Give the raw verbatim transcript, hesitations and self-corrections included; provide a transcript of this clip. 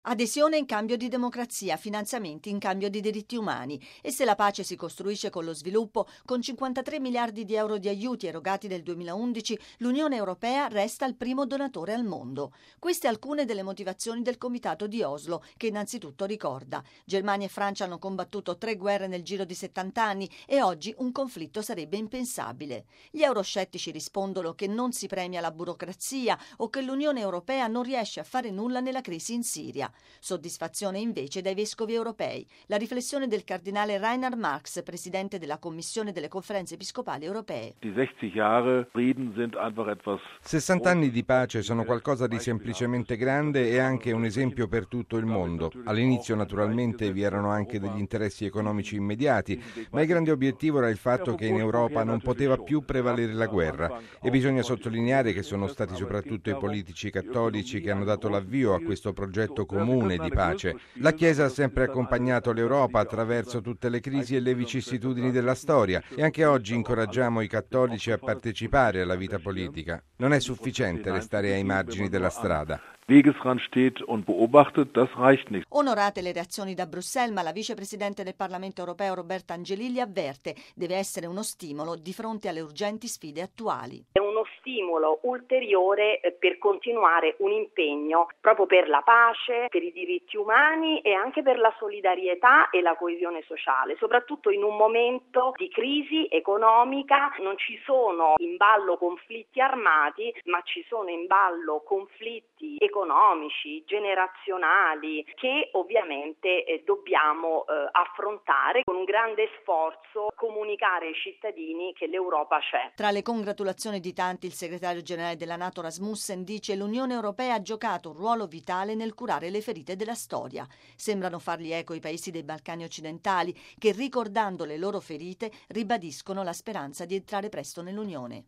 Adesione in cambio di democrazia, finanziamenti in cambio di diritti umani. E se la pace si costruisce con lo sviluppo, con cinquantatré miliardi di euro di aiuti erogati nel duemilaundici, l'Unione Europea resta il primo donatore al mondo. Queste alcune delle motivazioni del Comitato di Oslo, che innanzitutto ricorda: Germania e Francia hanno combattuto tre guerre nel giro di settanta anni e oggi un conflitto sarebbe impensabile. Gli euroscettici rispondono che non si premia la burocrazia o che l'Unione Europea non riesce a fare nulla nella crisi in Siria. Soddisfazione invece dai vescovi europei. La riflessione del cardinale Reinhard Marx, presidente della Commissione delle Conferenze Episcopali Europee. sessanta anni di pace sono qualcosa di semplicemente grande e anche un esempio per tutto il mondo. All'inizio naturalmente vi erano anche degli interessi economici immediati, ma il grande obiettivo era il fatto che in Europa non poteva più prevalere la guerra, e bisogna sottolineare che sono stati soprattutto i politici cattolici che hanno dato l'avvio a questo progetto comune di pace. La Chiesa ha sempre accompagnato l'Europa attraverso tutte le crisi e le vicissitudini della storia, e anche oggi incoraggiamo i cattolici a partecipare alla vita politica. Non è sufficiente restare ai margini della strada. Wegesrand steht und beobachtet, das reicht nicht. Onorate le reazioni da Bruxelles, ma la vicepresidente del Parlamento europeo Roberta Angelilli avverte: deve essere uno stimolo di fronte alle urgenti sfide attuali. È uno stimolo ulteriore per continuare un impegno proprio per la pace, per i diritti umani e anche per la solidarietà e la coesione sociale, soprattutto in un momento di crisi economica. Non ci sono in ballo conflitti armati, ma ci sono in ballo conflitti economici economici, generazionali, che ovviamente eh, dobbiamo eh, affrontare con un grande sforzo, comunicare ai cittadini che l'Europa c'è. Tra le congratulazioni di tanti, il segretario generale della NATO Rasmussen dice: l'Unione Europea ha giocato un ruolo vitale nel curare le ferite della storia. Sembrano fargli eco i paesi dei Balcani occidentali che, ricordando le loro ferite, ribadiscono la speranza di entrare presto nell'Unione.